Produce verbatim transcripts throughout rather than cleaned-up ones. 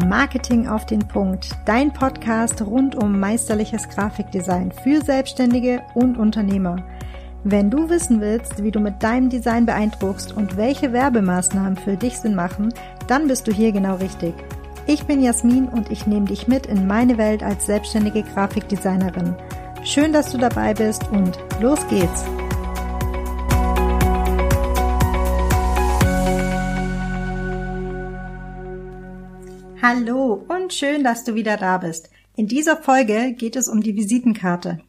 Marketing auf den Punkt, dein Podcast rund um meisterliches Grafikdesign für Selbstständige und Unternehmer. Wenn du wissen willst, wie du mit deinem Design beeindruckst und welche Werbemaßnahmen für dich Sinn machen, dann bist du hier genau richtig. Ich bin Jasmin und ich nehme dich mit in meine Welt als selbstständige Grafikdesignerin. Schön, dass du dabei bist und los geht's! Hallo und schön, dass du wieder da bist. In dieser Folge geht es um die Visitenkarte.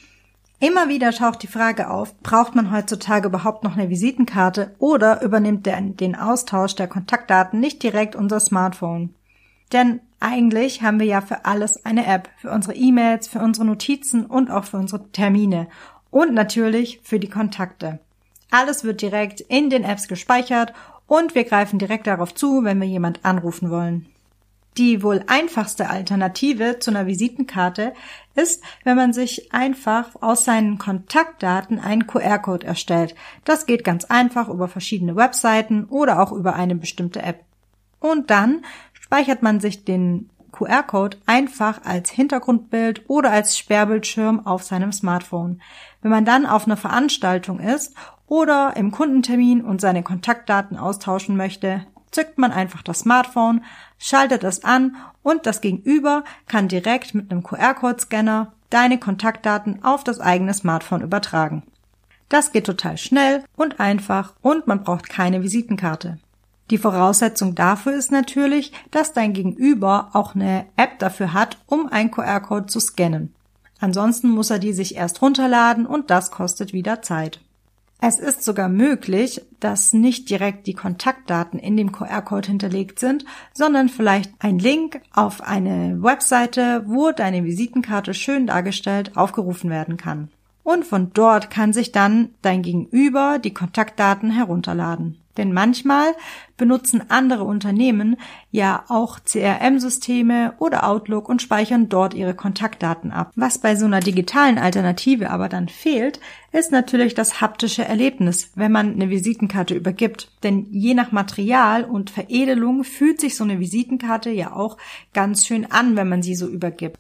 Immer wieder taucht die Frage auf, braucht man heutzutage überhaupt noch eine Visitenkarte oder übernimmt der, den Austausch der Kontaktdaten nicht direkt unser Smartphone? Denn eigentlich haben wir ja für alles eine App, für unsere E-Mails, für unsere Notizen und auch für unsere Termine und natürlich für die Kontakte. Alles wird direkt in den Apps gespeichert und wir greifen direkt darauf zu, wenn wir jemand anrufen wollen. Die wohl einfachste Alternative zu einer Visitenkarte ist, wenn man sich einfach aus seinen Kontaktdaten einen Q R-Code erstellt. Das geht ganz einfach über verschiedene Webseiten oder auch über eine bestimmte App. Und dann speichert man sich den Q R-Code einfach als Hintergrundbild oder als Sperrbildschirm auf seinem Smartphone. Wenn man dann auf einer Veranstaltung ist oder im Kundentermin und seine Kontaktdaten austauschen möchte, zückt man einfach das Smartphone, schaltet es an und das Gegenüber kann direkt mit einem Q R-Code-Scanner deine Kontaktdaten auf das eigene Smartphone übertragen. Das geht total schnell und einfach und man braucht keine Visitenkarte. Die Voraussetzung dafür ist natürlich, dass dein Gegenüber auch eine App dafür hat, um einen Q R-Code zu scannen. Ansonsten muss er die sich erst runterladen und das kostet wieder Zeit. Es ist sogar möglich, dass nicht direkt die Kontaktdaten in dem Q R-Code hinterlegt sind, sondern vielleicht ein Link auf eine Webseite, wo deine Visitenkarte schön dargestellt aufgerufen werden kann. Und von dort kann sich dann dein Gegenüber die Kontaktdaten herunterladen. Denn manchmal benutzen andere Unternehmen ja auch C R M-Systeme oder Outlook und speichern dort ihre Kontaktdaten ab. Was bei so einer digitalen Alternative aber dann fehlt, ist natürlich das haptische Erlebnis, wenn man eine Visitenkarte übergibt. Denn je nach Material und Veredelung fühlt sich so eine Visitenkarte ja auch ganz schön an, wenn man sie so übergibt.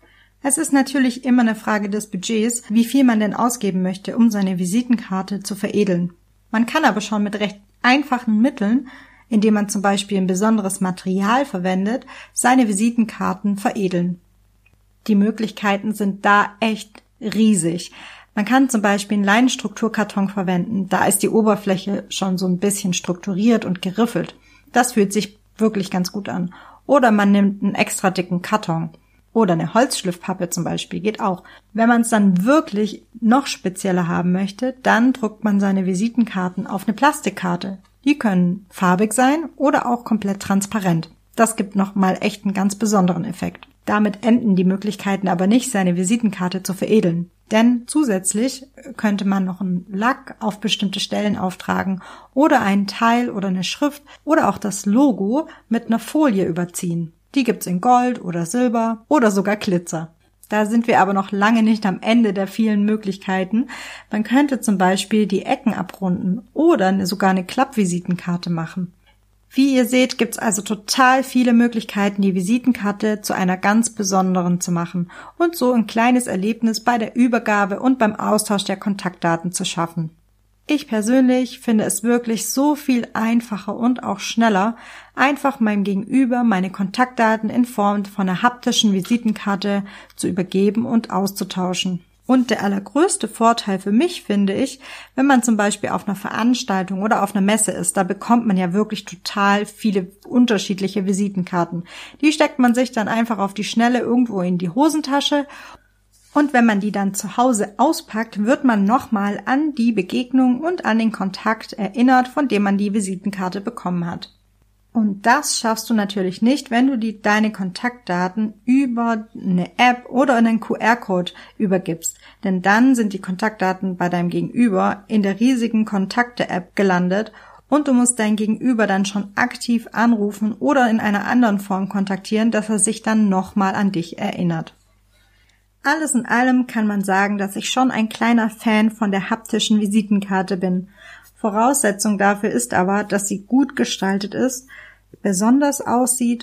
Es ist natürlich immer eine Frage des Budgets, wie viel man denn ausgeben möchte, um seine Visitenkarte zu veredeln. Man kann aber schon mit recht einfachen Mitteln, indem man zum Beispiel ein besonderes Material verwendet, seine Visitenkarten veredeln. Die Möglichkeiten sind da echt riesig. Man kann zum Beispiel einen Leinenstrukturkarton verwenden, da ist die Oberfläche schon so ein bisschen strukturiert und geriffelt. Das fühlt sich wirklich ganz gut an. Oder man nimmt einen extra dicken Karton. Oder eine Holzschliffpappe zum Beispiel geht auch. Wenn man es dann wirklich noch spezieller haben möchte, dann druckt man seine Visitenkarten auf eine Plastikkarte. Die können farbig sein oder auch komplett transparent. Das gibt nochmal echt einen ganz besonderen Effekt. Damit enden die Möglichkeiten aber nicht, seine Visitenkarte zu veredeln. Denn zusätzlich könnte man noch einen Lack auf bestimmte Stellen auftragen oder einen Teil oder eine Schrift oder auch das Logo mit einer Folie überziehen. Die gibt's in Gold oder Silber oder sogar Glitzer. Da sind wir aber noch lange nicht am Ende der vielen Möglichkeiten. Man könnte zum Beispiel die Ecken abrunden oder sogar eine Klappvisitenkarte machen. Wie ihr seht, gibt's also total viele Möglichkeiten, die Visitenkarte zu einer ganz besonderen zu machen und so ein kleines Erlebnis bei der Übergabe und beim Austausch der Kontaktdaten zu schaffen. Ich persönlich finde es wirklich so viel einfacher und auch schneller, einfach meinem Gegenüber meine Kontaktdaten in Form von einer haptischen Visitenkarte zu übergeben und auszutauschen. Und der allergrößte Vorteil für mich finde ich, wenn man zum Beispiel auf einer Veranstaltung oder auf einer Messe ist, da bekommt man ja wirklich total viele unterschiedliche Visitenkarten. Die steckt man sich dann einfach auf die Schnelle irgendwo in die Hosentasche. Und wenn man die dann zu Hause auspackt, wird man nochmal an die Begegnung und an den Kontakt erinnert, von dem man die Visitenkarte bekommen hat. Und das schaffst du natürlich nicht, wenn du die, deine Kontaktdaten über eine App oder einen Q R-Code übergibst. Denn dann sind die Kontaktdaten bei deinem Gegenüber in der riesigen Kontakte-App gelandet und du musst dein Gegenüber dann schon aktiv anrufen oder in einer anderen Form kontaktieren, dass er sich dann nochmal an dich erinnert. Alles in allem kann man sagen, dass ich schon ein kleiner Fan von der haptischen Visitenkarte bin. Voraussetzung dafür ist aber, dass sie gut gestaltet ist, besonders aussieht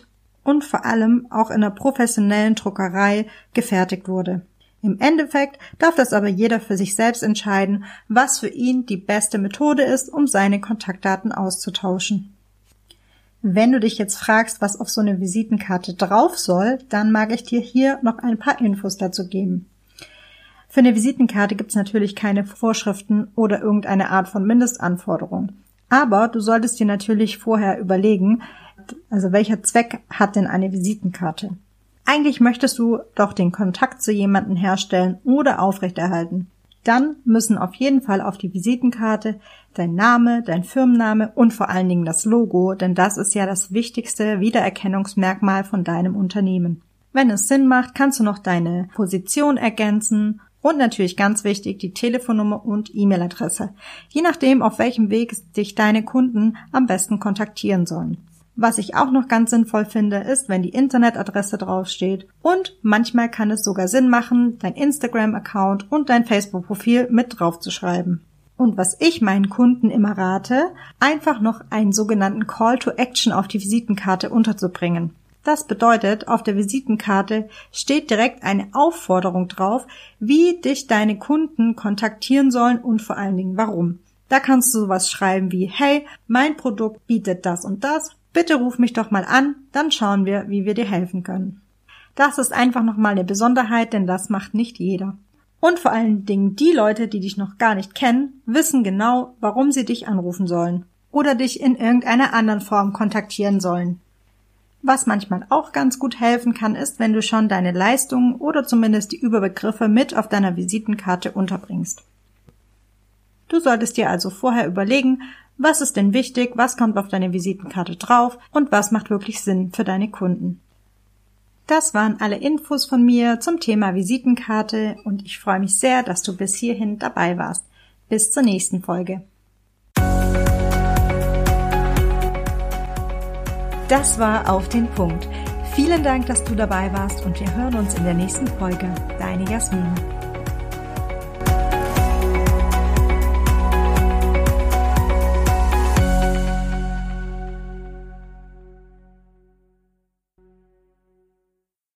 und vor allem auch in einer professionellen Druckerei gefertigt wurde. Im Endeffekt darf das aber jeder für sich selbst entscheiden, was für ihn die beste Methode ist, um seine Kontaktdaten auszutauschen. Wenn du dich jetzt fragst, was auf so eine Visitenkarte drauf soll, dann mag ich dir hier noch ein paar Infos dazu geben. Für eine Visitenkarte gibt es natürlich keine Vorschriften oder irgendeine Art von Mindestanforderung. Aber du solltest dir natürlich vorher überlegen, also welcher Zweck hat denn eine Visitenkarte? Eigentlich möchtest du doch den Kontakt zu jemandem herstellen oder aufrechterhalten. Dann müssen auf jeden Fall auf die Visitenkarte dein Name, dein Firmenname und vor allen Dingen das Logo, denn das ist ja das wichtigste Wiedererkennungsmerkmal von deinem Unternehmen. Wenn es Sinn macht, kannst du noch deine Position ergänzen und natürlich ganz wichtig die Telefonnummer und E-Mail-Adresse, je nachdem, auf welchem Weg dich deine Kunden am besten kontaktieren sollen. Was ich auch noch ganz sinnvoll finde, ist, wenn die Internetadresse draufsteht und manchmal kann es sogar Sinn machen, dein Instagram-Account und dein Facebook-Profil mit draufzuschreiben. Und was ich meinen Kunden immer rate, einfach noch einen sogenannten Call to Action auf die Visitenkarte unterzubringen. Das bedeutet, auf der Visitenkarte steht direkt eine Aufforderung drauf, wie dich deine Kunden kontaktieren sollen und vor allen Dingen warum. Da kannst du sowas schreiben wie, hey, mein Produkt bietet das und das, bitte ruf mich doch mal an, dann schauen wir, wie wir dir helfen können. Das ist einfach nochmal eine Besonderheit, denn das macht nicht jeder. Und vor allen Dingen die Leute, die dich noch gar nicht kennen, wissen genau, warum sie dich anrufen sollen oder dich in irgendeiner anderen Form kontaktieren sollen. Was manchmal auch ganz gut helfen kann, ist, wenn du schon deine Leistungen oder zumindest die Überbegriffe mit auf deiner Visitenkarte unterbringst. Du solltest dir also vorher überlegen, was ist denn wichtig, was kommt auf deine Visitenkarte drauf und was macht wirklich Sinn für deine Kunden. Das waren alle Infos von mir zum Thema Visitenkarte und ich freue mich sehr, dass du bis hierhin dabei warst. Bis zur nächsten Folge. Das war Auf den Punkt. Vielen Dank, dass du dabei warst und wir hören uns in der nächsten Folge. Deine Jasmin.